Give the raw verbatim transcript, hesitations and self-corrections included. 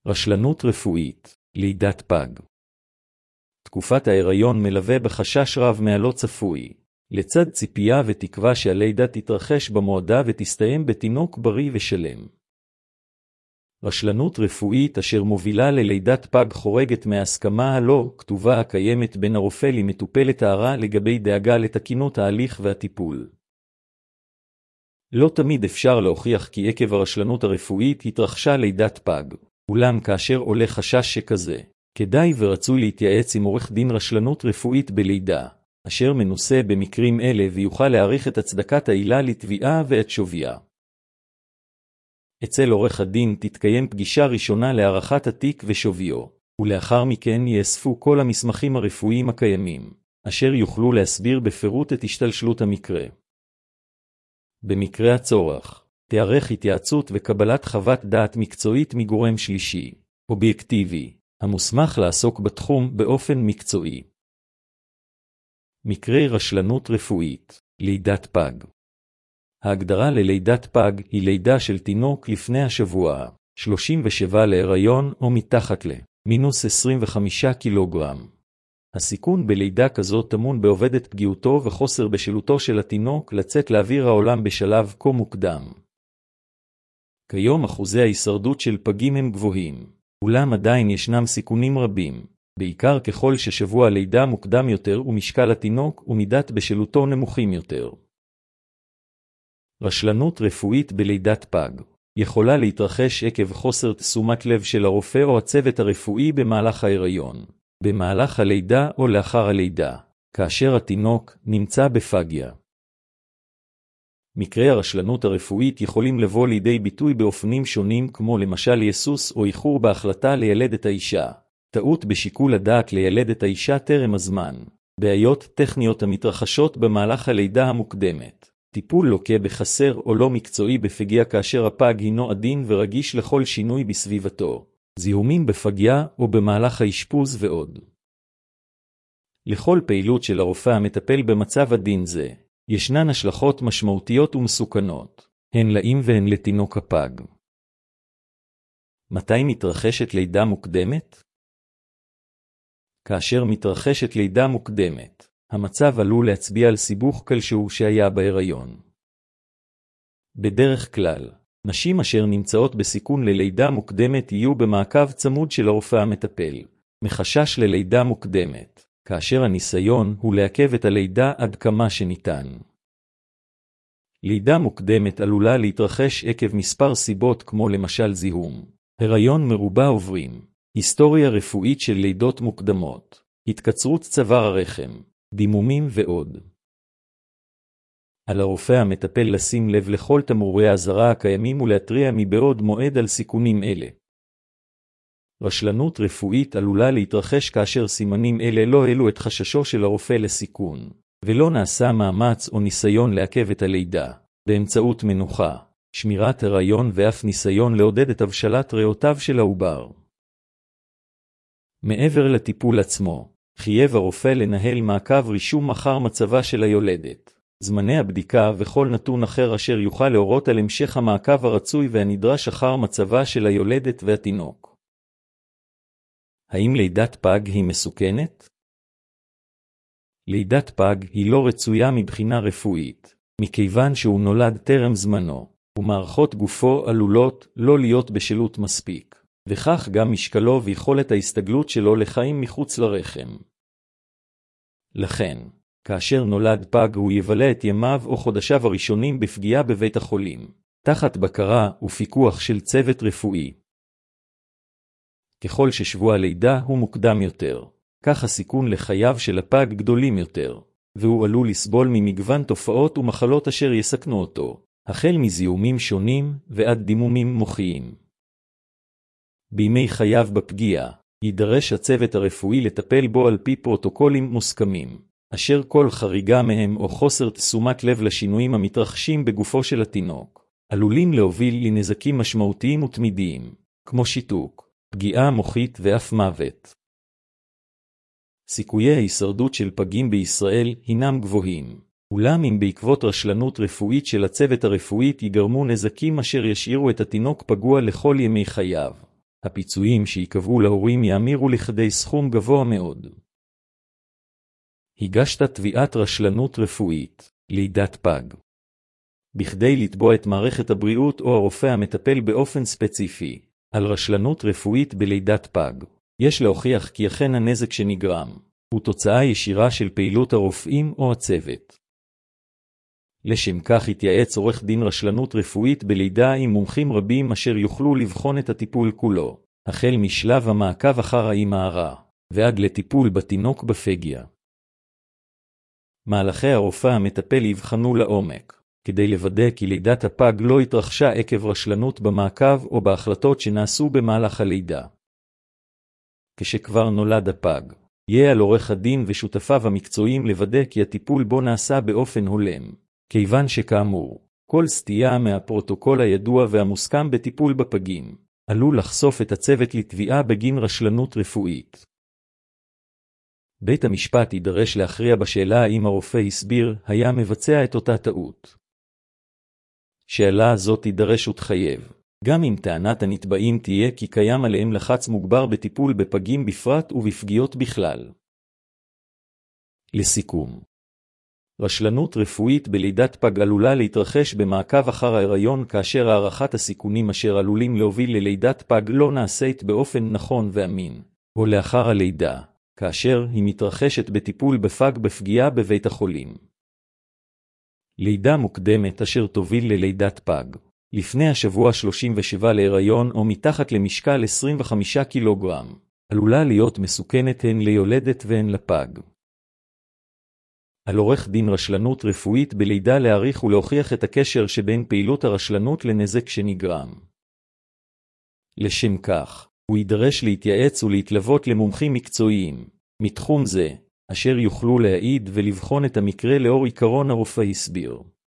רשלנות רפואית, לידת פג. תקופת ההיריון מלווה בחשש רב מהלא צפוי, לצד ציפייה ותקווה שהלידה תתרחש במועדה ותסתיים בתינוק בריא ושלם. רשלנות רפואית אשר מובילה ללידת פג חורגת מההסכמה הלא כתובה הקיימת בין הרופא למטופלת הערה לגבי דאגה לתקינות ההליך והטיפול. לא תמיד אפשר להוכיח כי עקב הרשלנות הרפואית התרחשה לידת פג, אולם כאשר עולה חשש שכזה, כדאי ורצוי להתייעץ עם עורך דין רשלנות רפואית בלידה, אשר מנוסה במקרים אלה ויוכל להעריך את הצדקת העילה לתביעה ואת שוויה. אצל עורך הדין תתקיים פגישה ראשונה להערכת התיק ושוויו, ולאחר מכן יאספו כל המסמכים הרפואיים הקיימים, אשר יוכלו להסביר בפירוט את השתלשלות המקרה. במקרה הצורך, תיערך התייעצות וקבלת חוות דעת מקצועית מגורם שלישי, אובייקטיבי, המוסמך לעסוק בתחום באופן מקצועי. מקרי רשלנות רפואית, לידת פג. ההגדרה ללידת פג היא לידה של תינוק לפני השבוע, שלושים ושבע להיריון או מתחת ל, מינוס עשרים וחמישה קילוגרם. הסיכון בלידה כזאת טמון בעובדת פגיעותו וחוסר בשלותו של התינוק לצאת לאוויר העולם בשלב כה מוקדם. כיום אחוזי ההישרדות של פגים הם גבוהים, אולם עדיין ישנם סיכונים רבים, בעיקר ככל ששבוע לידה מוקדם יותר ומשקל התינוק ומידת בשלותו נמוכים יותר. רשלנות רפואית בלידת פג יכולה להתרחש עקב חוסר תשומת לב של הרופא או הצוות הרפואי במהלך ההיריון, במהלך הלידה או לאחר הלידה, כאשר התינוק נמצא בפגיה. מקרי הרשלנות הרפואית יכולים לבוא לידי ביטוי באופנים שונים כמו למשל יסוס או איחור בהחלטה לילד את האישה, טעות בשיקול הדעת לילד את האישה טרם הזמן, בעיות טכניות המתרחשות במהלך הלידה המוקדמת, טיפול לוקה בחסר או לא מקצועי בפגיה כאשר הפג הינו עדין ורגיש לכל שינוי בסביבתו, זיהומים בפגיה או במהלך האשפוז ועוד. לכל פעילות של הרופא המטפל במצב עדין זה, ישנן השלכות משמעותיות ומסוכנות, הן לאם והן לתינוק הפג. מתי מתרחשת לידה מוקדמת? כאשר מתרחשת לידה מוקדמת, המצב עלול להצביע על סיבוך כלשהו שהיה בהיריון. בדרך כלל, נשים אשר נמצאות בסיכון ללידה מוקדמת יהיו במעקב צמוד של הרופא המטפל, מחשש ללידה מוקדמת, כאשר הניסיון הוא לעכב את הלידה עד כמה שניתן. לידה מוקדמת עלולה להתרחש עקב מספר סיבות כמו למשל זיהום, הריון מרובה עוברים, היסטוריה רפואית של לידות מוקדמות, התקצרות צוואר הרחם, דימומים ועוד. על הרופא המטפל לשים לב לכל תמרורי האזהרה הקיימים ולהתריע מבעוד מועד על סיכונים אלה. רשלנות רפואית עלולה להתרחש כאשר סימנים אלה לא העלו את חששו של הרופא לסיכון, ולא נעשה מאמץ או ניסיון לעכב את הלידה, באמצעות מנוחה, שמירת הריון ואף ניסיון לעודד את הבשלת ריאותיו של העובר. מעבר לטיפול עצמו, חייב הרופא לנהל מעקב רישום אחר מצבה של היולדת, זמני הבדיקה וכל נתון אחר אשר יוכל להורות על המשך המעקב הרצוי והנדרש אחר מצבה של היולדת והתינוק. האם לידת פג היא מסוכנת? לידת פג היא לא רצויה מבחינה רפואית, מכיוון שהוא נולד טרם זמנו, ומערכות גופו עלולות לא להיות בשלות מספיק, וכך גם משקלו ויכולת ההסתגלות שלו לחיים מחוץ לרחם. לכן, כאשר נולד פג הוא יבלה את ימיו או חודשיו הראשונים בפגיעה בבית החולים, תחת בקרה ופיקוח של צוות רפואי. ככל ששבוע הלידה הוא מוקדם יותר, כך הסיכון לחייו של הפג גדולים יותר, והוא עלול לסבול ממגוון תופעות ומחלות אשר יסכנו אותו, החל מזיהומים שונים ועד דימומים מוחיים. בימי חייו בפגיעה, יידרש הצוות הרפואי לטפל בו על פי פרוטוקולים מוסכמים, אשר כל חריגה מהם או חוסר תשומת לב לשינויים המתרחשים בגופו של התינוק, עלולים להוביל לנזקים משמעותיים ותמידיים, כמו שיתוק, פגיעה מוחית ואף מוות. סיכויי ההישרדות של פגים בישראל הינם גבוהים, אולם אם בעקבות רשלנות רפואית של הצוות הרפואית ייגרמו נזקים אשר ישאירו את התינוק פגוע לכל ימי חייו, הפיצויים שיקבעו להורים יאמירו לכדי סכום גבוה מאוד. הגשת תביעת רשלנות רפואית, לידת פג. בכדי לתבוע את מערכת הבריאות או הרופא המטפל באופן ספציפי על רשלנות רפואית בלידת פג, יש להוכיח כי אכן הנזק שנגרם הוא תוצאה ישירה של פעילות הרופאים או הצוות. לשם כך התייעץ עורך דין רשלנות רפואית בלידה עם מומחים רבים אשר יוכלו לבחון את הטיפול כולו, החל משלב המעקב אחר האמא הרה, ועד לטיפול בתינוק בפגיה. מהלכי הרופא המטפל יבחנו לעומק, כדי לוודא כי לידת הפג לא התרחשה עקב רשלנות במעקב או בהחלטות שנעשו במהלך הלידה. כשכבר נולד הפג, יהיה על עורך הדין ושותפיו המקצועיים לוודא כי הטיפול בו נעשה באופן הולם, כיוון שכאמור, כל סטייה מהפרוטוקול הידוע והמוסכם בטיפול בפגים, עלול לחשוף את הצוות לתביעה בגין רשלנות רפואית. בית המשפט יידרש להכריע בשאלה האם הרופא הסביר היה מבצע את אותה טעות. שאלה הזאת תידרש ותחייב, גם אם טענת הנתבעים תהיה כי קיים עליהם לחץ מוגבר בטיפול בפגים בפרט ובפגיעות בכלל. לסיכום, רשלנות רפואית בלידת פג עלולה להתרחש במעקב אחר ההיריון כאשר הערכת הסיכונים אשר עלולים להוביל ללידת פג לא נעשית באופן נכון ואמין, או לאחר הלידה, כאשר היא מתרחשת בטיפול בפג בפגיעה בבית החולים. לידה מוקדמת אשר תוביל ללידת פג, לפני השבוע שלושים ושבע להיריון או מתחת למשקל עשרים וחמישה קילוגרם, עלולה להיות מסוכנת הן ליולדת והן לפג. על עורך דין רשלנות רפואית בלידה להעריך ולהוכיח את הקשר שבין פעילות הרשלנות לנזק שנגרם. לשם כך, הוא יידרש להתייעץ ולהתלוות למומחים מקצועיים מתחום זה, אשר יוכלו להעיד ולבחון את המקרה לאור עיקרון הרופא הסביר.